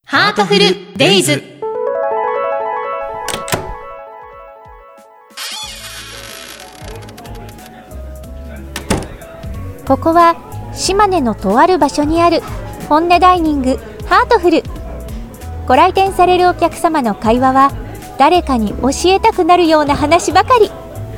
ハートフルデイズ。 ここは島根のとある場所にある本音ダイニングハートフル。ご来店されるお客様の会話は誰かに教えたくなるような話ばかり。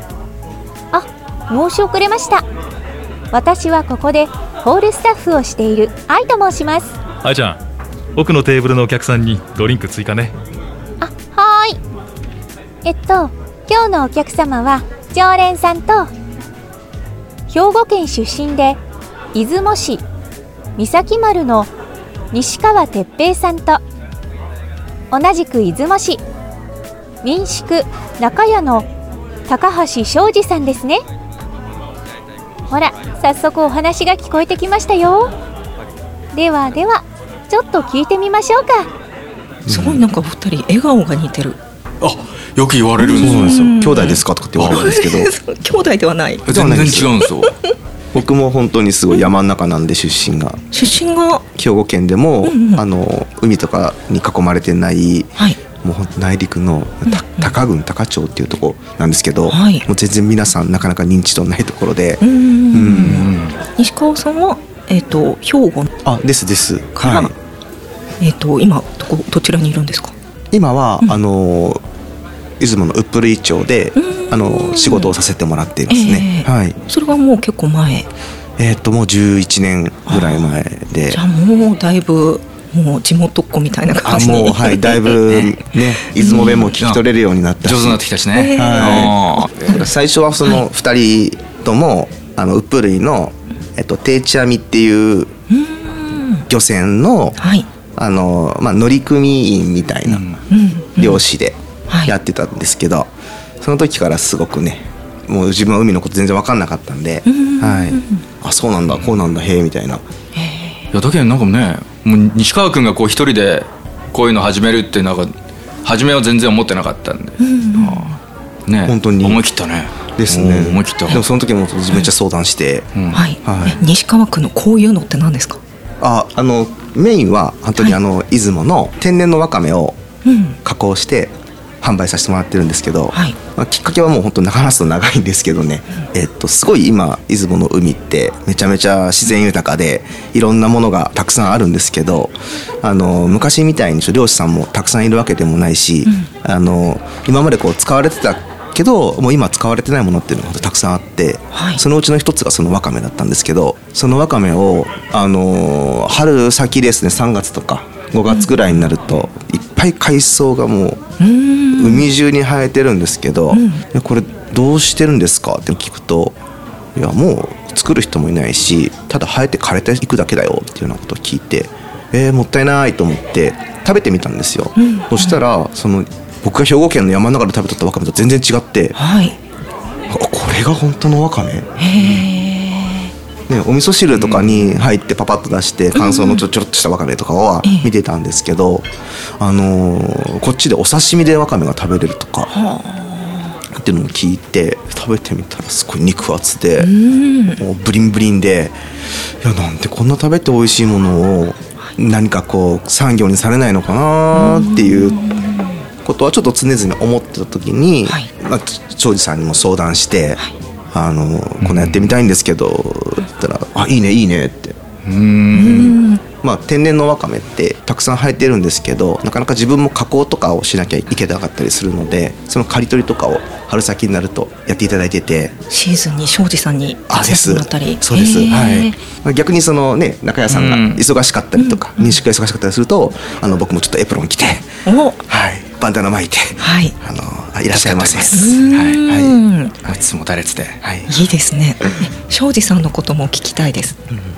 申し遅れました。私はここでホールスタッフをしている愛と申します。 愛ちゃん、奥のテーブルのお客さんにドリンク追加ね。 はーい。今日のお客様は常連さんと、兵庫県出身で出雲市三崎丸の西川哲平さんと、同じく出雲市民宿中屋の高橋昌司さんですね。ほら、早速お話が聞こえてきましたよ。ではちょっと聞いてみましょうか。 すごいなんかお二人笑顔が似てる。 よく言われるんですよ。 そうなんですよ。兄弟ですかとかって言われるんですけど兄弟ではない。 全然違うんですよ。 僕も本当にすごい山の中なんで、出身が兵庫県でも、海とかに囲まれてない、もう本当内陸の高郡高町っていうところなんですけど、もう全然皆さんなかなか認知度ないところで。 西川さんは、兵庫ですから、今どちらにいるんですか？ 今は、出雲のうっぷるい町で仕事をさせてもらっていますね。 それはもう結構前？ もう11年ぐらい前で。 じゃあもうだいぶもう地元っ子みたいな感じに。 だいぶね、出雲弁も聞き取れるようになったし、 上手になってきたしね。 最初はその2人ともうっぷるいの定置網っていう漁船の乗組員みたいな漁師でやってたんですけど、その時からすごくね、もう自分は海のこと全然分かんなかったんで、そうなんだこうなんだへえみたいな。 だけどなんかね、もう西川君がこう一人でこういうの始めるってなんか初めは全然思ってなかったんで、ね、本当に思い切ったね。 ですね。 思い切った。 でもその時もめっちゃ相談して、 西川君のこういうのって何ですか？ メインは本当に出雲の天然のわかめを加工して販売させてもらってるんですけど、きっかけはもう本当話すと長いんですけどね、すごい今出雲の海ってめちゃめちゃ自然豊かでいろんなものがたくさんあるんですけど、昔みたいに漁師さんもたくさんいるわけでもないし、今までこう使われてたけどもう今使われてないものっていうのがたくさんあって、そのうちの一つがそのわかめだったんですけど、そのわかめを春先ですね、3月とか5月ぐらいになるといっぱい海藻がもう海中に生えてるんですけど、これどうしてるんですかって聞くと、いやもう作る人もいないし、ただ生えて枯れていくだけだよっていうようなことを聞いて、もったいないと思って食べてみたんですよ。そしたら僕が兵庫県の山の中で食べとったわかめと全然違って、これが本当のわかめ、お味噌汁とかに入ってパパッと出して乾燥のちょろっとしたわかめとかは見てたんですけど、こっちでお刺身でわかめが食べれるとかっていうのを聞いて食べてみたら、すごい肉厚でもうブリンブリンで、いやなんでこんな食べて美味しいものを何かこう産業にされないのかなっていうことはちょっと常々思ってた時に、庄司さんにも相談して、こんなやってみたいんですけどって言ったら、いいねって。天然のわかめってたくさん生えてるんですけど、なかなか自分も加工とかをしなきゃいけなかったりするので、その刈り取りとかを春先になるとやっていただいてて、 シーズンに庄司さんに手伝ってもらったり。 そうです、逆にそのね、中屋さんが忙しかったりとか、民宿が忙しかったりすると、僕もちょっとエプロン着て、バンダナ巻いて、いらっしゃいませ。 いつもだれてて、 いいですね。庄司さんのことも聞きたいです。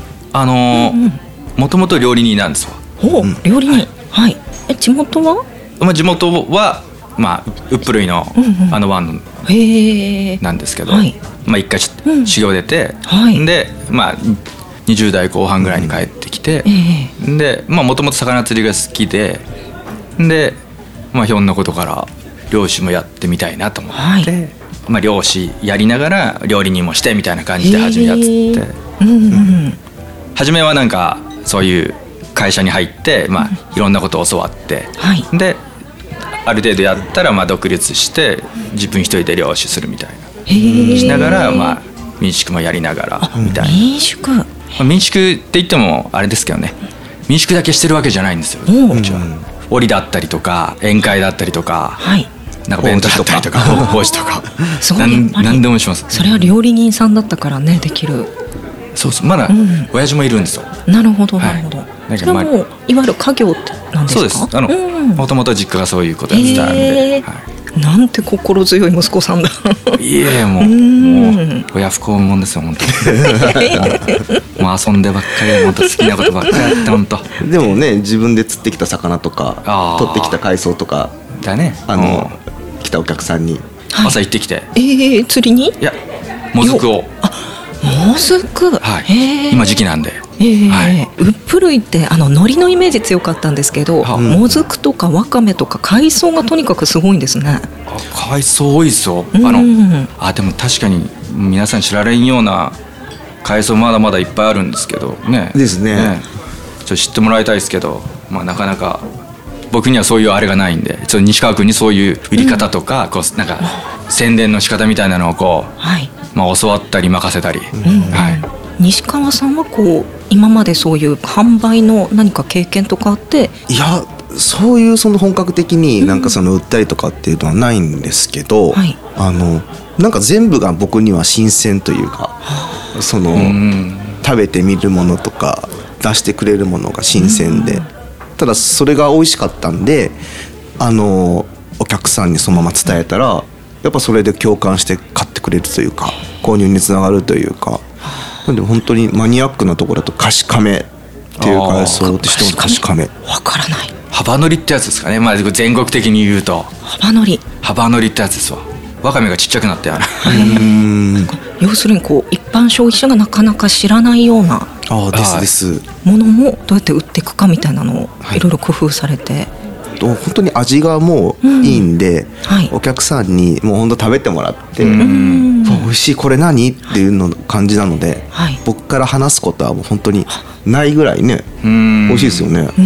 もともと料理人なんですよ。 料理人。地元は？ 地元はうっぷるいの湾なんですけど、一回修行出て、で20代後半ぐらいに帰ってきて、でもともと魚釣りが好きで、ひょんなことから漁師もやってみたいなと思って、漁師やりながら料理人もしてみたいな感じで始めやつって、初めはなんかそういう海会社に入って、いろんなことを教わって、である程度やったら独立して自分一人で漁師するみたいなしながら、民宿もやりながらみたいな。民宿って言ってもあれですけどね、民宿だけしてるわけじゃないんですよ。うちは織だったりとか宴会だったりとか、なんか弁当だったりとか法事とか何でもします。 それは料理人さんだったからねできる。 そうそう、まだ親父もいるんですよ。 なるほどなるほど。それはもういわゆる家業ってなんですか？ そうです。もともと実家がそういうことやってたんで、 なんて心強い息子さんだ。 いえ、もう親不孝もんですよ本当に。もう遊んでばっかり、本当好きなことばっかりやって本当。 でもね、自分で釣ってきた魚とか取ってきた海藻とかだね、 来たお客さんに朝行ってきて、 釣りに？ いや、もずくを。 もずく、 今時期なんで。 ウップ類って海苔のイメージ強かったんですけど、もずくとかわかめとか海藻がとにかくすごいんですね。 海藻多いですよ。でも確かに皆さん知られんような海藻まだまだいっぱいあるんですけどね。 ですね。 ちょっと知ってもらいたいですけど、なかなか僕にはそういうあれがないんで、ちょっと西川君にそういう売り方とか、なんか宣伝の仕方みたいなのを教わったり任せたり。 西川さんは今までそういう販売の何か経験とかあって？ いや、そういう本格的になんか売ったりとかっていうのはないんですけど、なんか全部が僕には新鮮というか、食べてみるものとか出してくれるものが新鮮で、ただそれが美味しかったんで、お客さんにそのまま伝えたらやっぱそれで共感して買ってくれるというか、購入につながるというか。なんで本当にマニアックなところだとカシカメっていう海藻って知ってます？カシカメわからない。 幅のりってやつですかね。全国的に言うと幅のりってやつですわ。わかめがちっちゃくなって要するに一般消費者がなかなか知らないようなですものもどうやって売っていくかみたいなのをいろいろ工夫されて、 本当に味がもういいんで、お客さんにもう本当食べてもらって、美味しいこれ何っていうの感じなので、僕から話すことはもう本当にないぐらいね、美味しいですよね。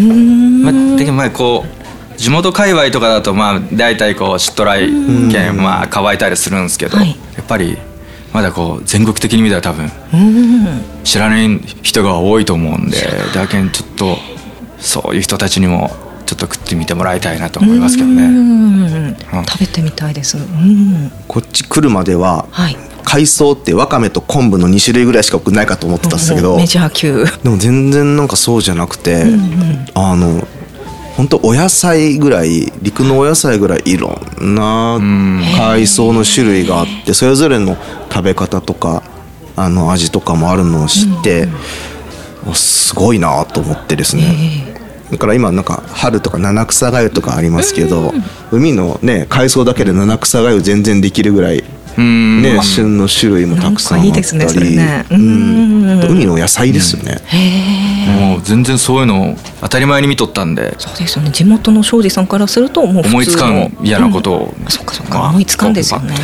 地元界隈とかだと大体シットライ県乾いたりするんですけど、やっぱりまだ全国的に見たら多分知らない人が多いと思うんで、だけどちょっとそういう人たちにもちょっと食ってみてもらいたいなと思いますけどね。 食べてみたいです。 こっち来るまでは、海藻ってわかめと昆布の2種類ぐらいしか送んないかと思ってたんですけど、 メジャー級。 でも全然なんかそうじゃなくて、本当お野菜ぐらい、陸のお野菜ぐらいいろんな海藻の種類があって、それぞれの食べ方とか味とかもあるのを知って、すごいなと思ってですね。だから今なんか春とか七草がゆとかありますけど、海のね海藻だけで七草がゆ全然できるぐらいね、旬の種類もたくさんあったり、 いいですねそれね。 海の野菜ですよね。 もう全然そういうの当たり前に見とったんで。 そうですよね。地元の庄司さんからするともう普通の思いつかん嫌なことを、 そっか思いつかんですよね。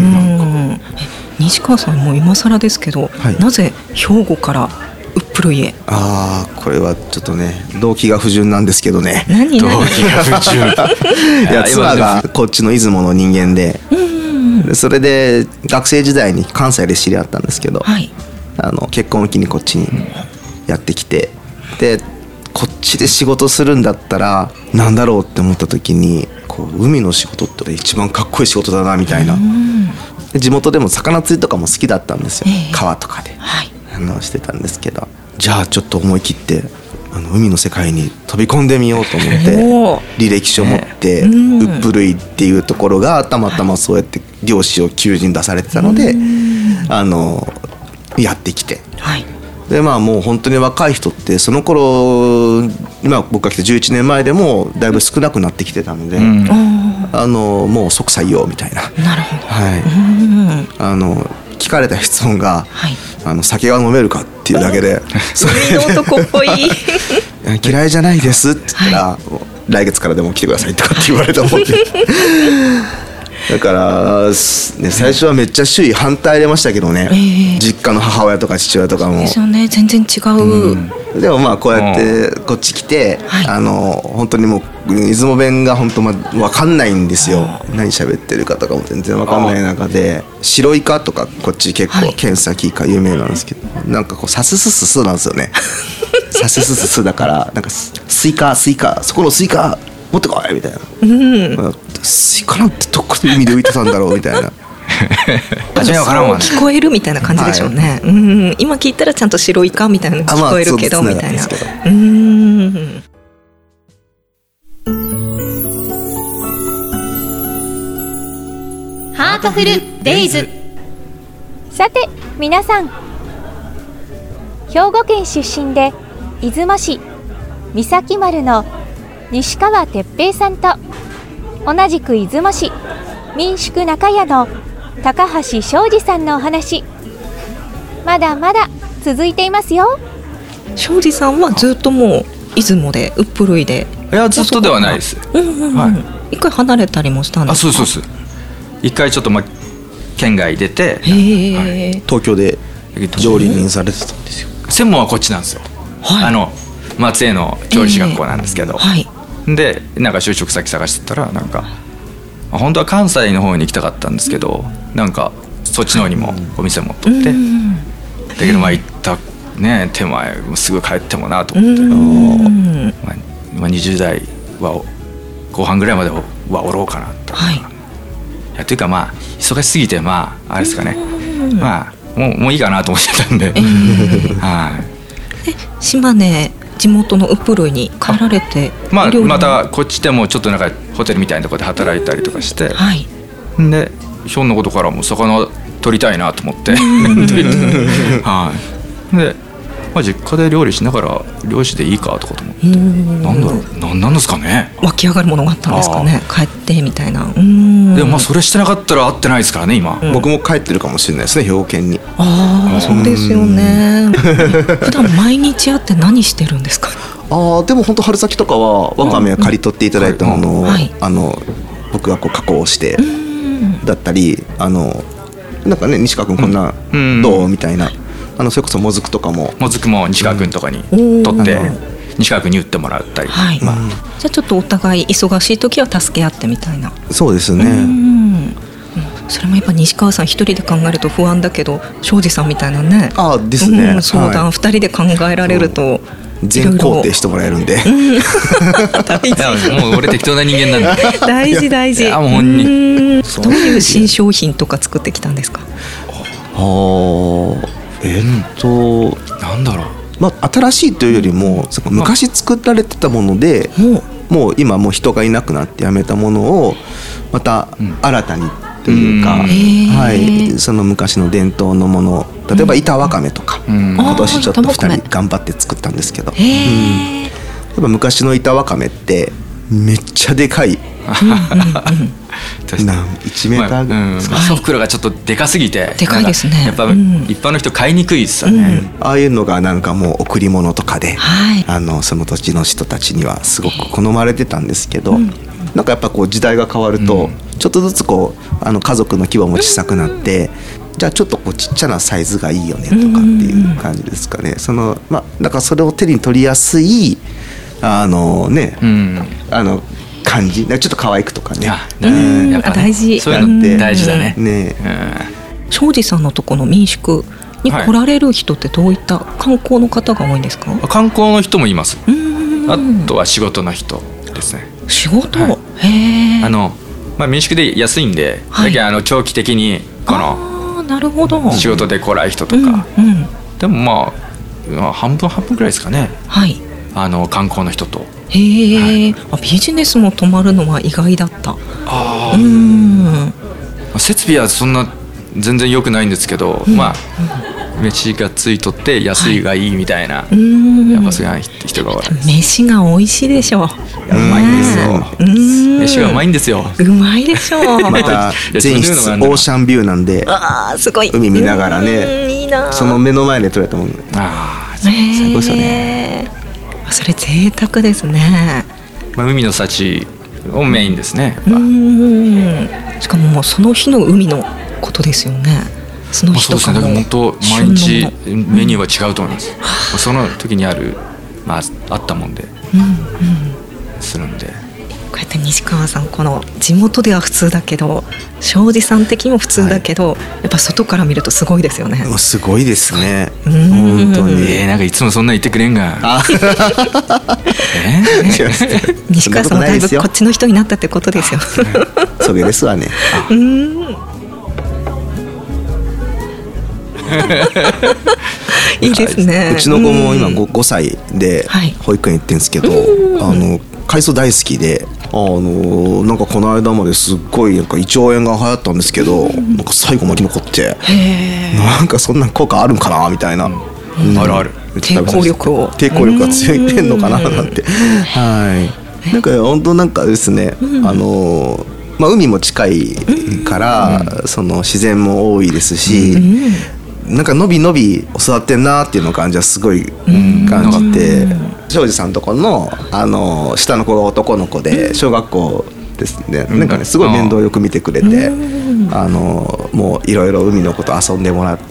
西川さんも今更ですけど、なぜ兵庫からウップ類へ？ これはちょっとね動機が不純なんですけどね。 動機が不純。 いや、妻がこっちの出雲の人間で、それで学生時代に関西で知り合ったんですけど、結婚を機にこっちにやってきて、でこっちで仕事するんだったらなんだろうって思った時に、海の仕事って一番かっこいい仕事だなみたいな。で地元でも魚釣りとかも好きだったんですよ、川とかで。してたんですけど、じゃあちょっと思い切って海の世界に飛び込んでみようと思って履歴書を持ってウップ類っていうところがたまたまそうやって漁師を求人出されてたのでやってきて、でもう本当に若い人ってその頃今僕が来て11年前でもだいぶ少なくなってきてたので、もう即採用みたいな。 なるほど。 聞かれた質問が、酒が飲めるかっていうだけで、 海の男っぽい嫌いじゃないですって言ったら、来月からでも来てくださいとかって言われたもんでだから、ね、最初はめっちゃ周囲反対れましたけどね、実家の母親とか父親とかも。 ですよね、全然違う。 でもまあこうやってこっち来て、本当にもう出雲弁が本当分かんないんですよ。何喋ってるかとかも全然分かんない中で、白イカとかこっち結構ケンサキイカ有名なんですけど、なんかこうサススススなんですよね。サススススだからなんかスイカそこのスイカ持ってこいみたいな、スイカなんてどこで海で浮いてたんだろうみたいな。 初めは分からんわね。 聞こえるみたいな感じでしょうね。今聞いたらちゃんと白イカみたいなの聞こえるけどみたいな。 ハートフルデイズ。 さて皆さん、兵庫県出身で出雲市三崎丸の西川哲平さんと、同じく出雲市民宿中屋の高橋昌司さんのお話、まだまだ続いていますよ。 昌司さんはずっともう出雲でウップ類で。 いやずっとではないです。 一回離れたりもしたんですか？ そうです。一回ちょっと県外出て、 東京で料理人されてたんですよ。 専門はこっちなんですよ。松江の調理師学校なんですけど、でなんか就職先探してたら、なんか本当は関西の方に行きたかったんですけど、なんかそっちの方にもお店持っとって、だけど行ったね手前すぐ帰ってもなと思って、20代は後半ぐらいまではおろうかなと。というか忙しすぎてあれですかね、もういいかなと思ってたんで。 島根地元のウップ類に帰られて、 またこっちでもちょっとなんかホテルみたいなところで働いたりとかして、でひょんなことからも魚取りたいなと思ってで、実家で料理しながら漁師でいいかとかと思って、なんですかね、 湧き上がるものがあったんですかね、帰ってみたいな。 でもそれしてなかったら会ってないですからね今。 僕も帰ってるかもしれないですね、兵庫県に。 そうですよね。普段毎日会って何してるんですか？ でも本当春先とかはわかめを刈り取っていただいたものを僕がこう加工してだったり、なんかね、西川君こんなどうみたいな、それこそもずくとかも西川君とかに取って西川君に売ってもらったり、じゃあちょっとお互い忙しい時は助け合ってみたいな。 そうですね。 それもやっぱ西川さん一人で考えると不安だけど、庄司さんみたいなね、 ですね、 相談二人で考えられると全肯定してもらえるんで。 もう俺適当な人間なんで。 大事。 もう本人。 どういう新商品とか作ってきたんですか？ なんだろう。 新しいというよりも昔作られてたもので、もう今もう人がいなくなってやめたものをまた新たにというか、その昔の伝統のもの、例えば板わかめとか、今年ちょっと2人頑張って作ったんですけど、やっぱ昔の板わかめってめっちゃでかい。1メーターぐらい、 一袋がちょっとでかすぎて、 でかいですね。 やっぱ一般の人買いにくいですよね。 ああいうのがなんかもう贈り物とかで、その土地の人たちにはすごく好まれてたんですけど、なんかやっぱこう時代が変わると、ちょっとずつこう家族の規模も小さくなって、じゃあちょっとこうちっちゃなサイズがいいよねとかっていう感じですかね。だからそれを手に取りやすい感じ、ちょっと可愛くとかね。 やっぱ大事。 そういうのって大事だね。 庄司さんのとこの民宿に来られる人ってどういった観光の方が多いんですか？ 観光の人もいます。あとは仕事の人ですね。 仕事？ 民宿で安いんで、長期的になるほど、 仕事で来ない人とか、でも半分ぐらいですかね。観光の人と。ビジネスも泊まるのは意外だった。 設備はそんな全然良くないんですけど、飯がついとって安いがいいみたいな、やっぱそういう人が多い。 飯が美味しいでしょう。 うまいんですよ。飯がうまいんですよ。 うまいでしょう。 また全室オーシャンビューなんで、 すごい海見ながらね、その目の前で撮れたもの。最高ですよね。 それ贅沢ですね。 海の幸をメインですね。 しかももうその日の海のことですよね。その日とかも、 そうですね、だから本当毎日メニューは違うと思います、その時にある、あったもんで、するんで、 こうやって西川さん、この地元では普通だけど庄司さん的にも普通だけど、やっぱ外から見るとすごいですよね。 すごいですね、本当に。 なんかいつもそんな言ってくれんが西川さんもだいぶこっちの人になったってことですよ。 それですわね。 いいですね。 うちの子も今 5歳で保育園行ってるんですけど、海藻大好きで、なんかこの間まですっごいなんか胃腸炎が流行ったんですけど、なんか最後まで残って、なんかそんな効果あるんかなみたいな、 あるある、 抵抗力が強いてんのかななんて、なんか本当なんかですね、海も近いから、その自然も多いですし、なんかのびのび育ってんなっていうの感じはすごい感じて、庄司さんとこの下の子が男の子で小学校ですね、なんかねすごい面倒よく見てくれて、もういろいろ海のこと遊んでもらって、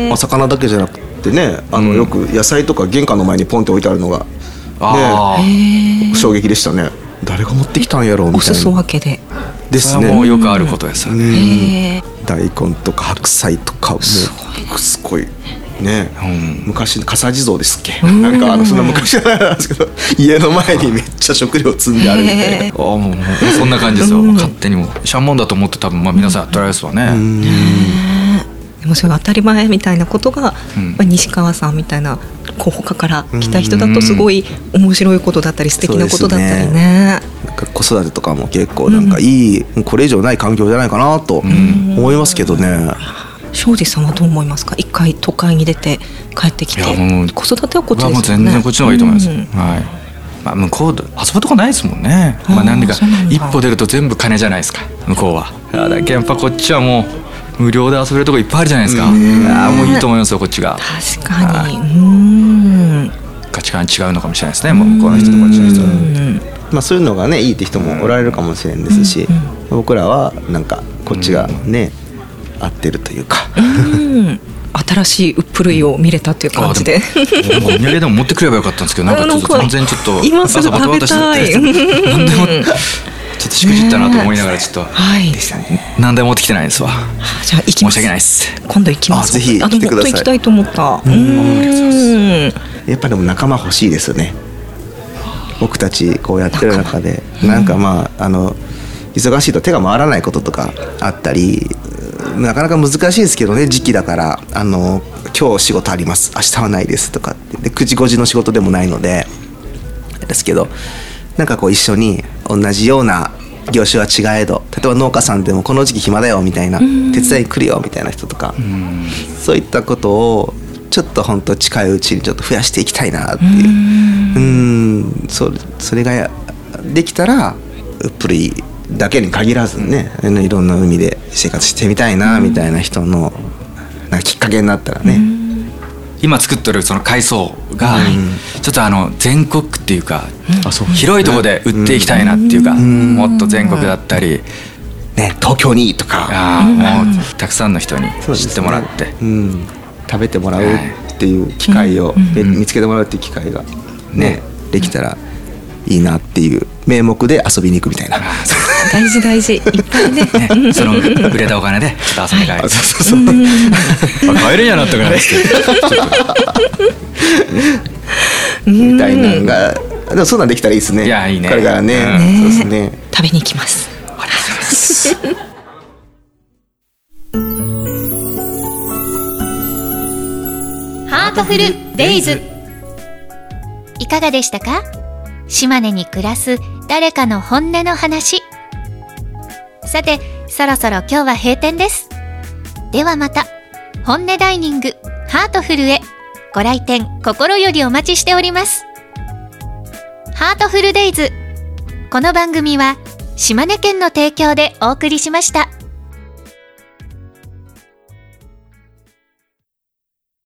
魚だけじゃなくてね、よく野菜とか玄関の前にポンって置いてあるのがね、衝撃でしたね。誰が持ってきたんやろうみたいな。 お裾分けでですね。 それはもうよくあることですよね。 大根とか白菜とかもうすごいね、昔の笠地蔵ですっけ、なんかそんな昔じゃないんですけど、家の前にめっちゃ食料積んであるみたいな。 もうそんな感じですよ。勝手にもシャンモンだと思って多分皆さんやってられますわね。 でもそれが当たり前みたいなことが、西川さんみたいな他から来た人だとすごい面白いことだったり素敵なことだったりね。 なんか子育てとかも結構なんかいい、これ以上ない環境じゃないかなと思いますけどね。 庄司さんはどう思いますか？一回都会に出て帰ってきて、子育てはこっちですよね。 もう全然こっちの方がいいと思います。向こうで遊ぶとこないですもんね。なんでか一歩出ると全部金じゃないですか、向こうは。だけどやっぱこっちはもう無料で遊べるとこいっぱいあるじゃないですか。もういいと思いますよ、こっちが。 確かに。 価値観違うのかもしれないですね、もう向こうの人とこっちの人。 そういうのがねいいって人もおられるかもしれんですし、僕らはなんかこっちがね、合ってるというか、 新しいウップ類を見れたっていう感じで、 お土産でも持ってくればよかったんですけど、なんか全然ちょっと今すぐ食べたい。 何でもちょっとしくじったなと思いながら、ちょっと何でも持ってきてないんですわ。 じゃあ行きます。 申し訳ないです。 今度行きます。 ぜひ来てください。 行きたいと思った。 やっぱでも仲間欲しいですよね。僕たちこうやってる中で、なんか忙しいと手が回らないこととかあったり、なかなか難しいですけどね、時期だから今日仕事あります、明日はないですとかってで9時5時の仕事でもないのでですけど、なんかこう一緒に同じような業種は違えど、例えば農家さんでもこの時期暇だよみたいな、手伝いに来るよみたいな人とか、そういったことをちょっと本当近いうちにちょっと増やしていきたいなっていう、それができたらウップ類だけに限らずね、いろんな海で生活してみたいなみたいな人のなんかきっかけになったらね。 今作ってるその海藻がちょっと全国っていうか、広いところで売っていきたいなっていうか、もっと全国だったりね、東京にとか、 もうたくさんの人に知ってもらって、 食べてもらうっていう機会を見つけてもらうっていう機会がねできたらいいなっていう名目で遊びに行くみたいな。 大事いっぱいね。 その売れたお金でちょっと遊んで帰る。帰れんやなったからですけど。 みたいなのが、でもそんなんできたらいいですね。 いやいいね。 これからね。そうですね。 食べに行きます。 ありがとうございます。 ハートフルデイズ。いかがでしたか？島根に暮らす誰かの本音の話。さて、そろそろ今日は閉店です。ではまた、本音ダイニングハートフルへご来店心よりお待ちしております。ハートフルデイズ。この番組は島根県の提供でお送りしました。